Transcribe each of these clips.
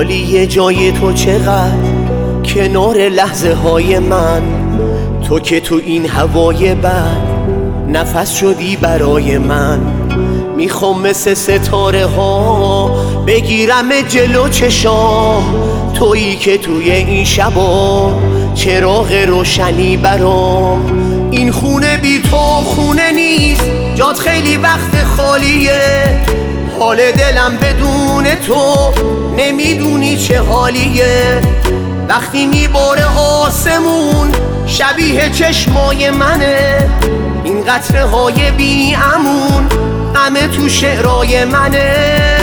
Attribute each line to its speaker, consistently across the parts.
Speaker 1: خالی جای تو چقدر کنار لحظه های من، تو که تو این هوای بد نفس شدی برای من. میخوام مثل ستاره ها بگیرم جلو چشام، تویی که توی این شبا چراغ روشنی برام. این خونه بی تو خونه نیست، جات خیلی وقت خالیه. حال دلم بدون تو نمیدونی چه حالیه. وقتی میباره آسمون شبیه چشمای منه، این قطره های بی امون غم تو شعرای منه.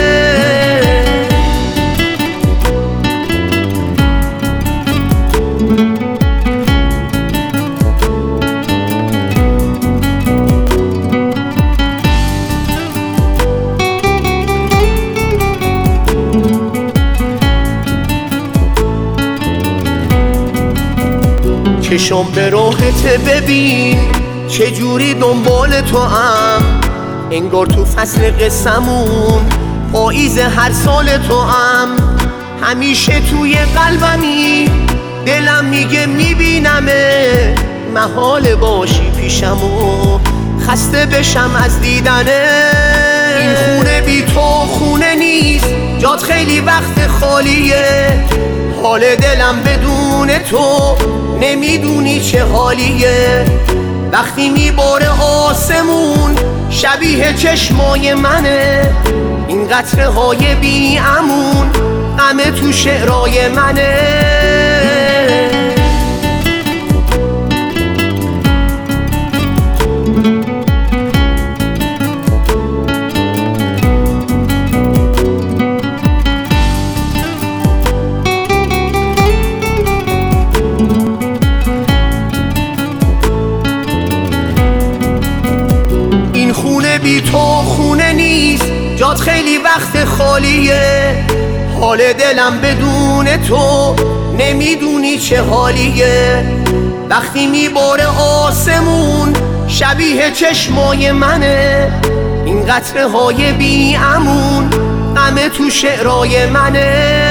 Speaker 1: چشم به راهت ببین چجوری دنبال تو هم، انگار تو فصل قصمون پاییز هر سال تو هم. همیشه توی قلبمی دلم میگه میبینمه، محال باشی پیشم و خسته بشم از دیدنه. این خونه بی تو خونه نیست، جات خیلی وقت خالیه. حال دلم بدون تو نمیدونی چه حالیه. وقتی میباره آسمون شبیه چشمای منه، این قطره های بی امون غم تو شعرای منه. خونه بی تو خونه نیست، جات خیلی وقت خالیه. حال دلم بدون تو نمیدونی چه حالیه. وقتی میباره آسمون شبیه چشمای منه، این قطره های بی امون غم تو شعرای منه.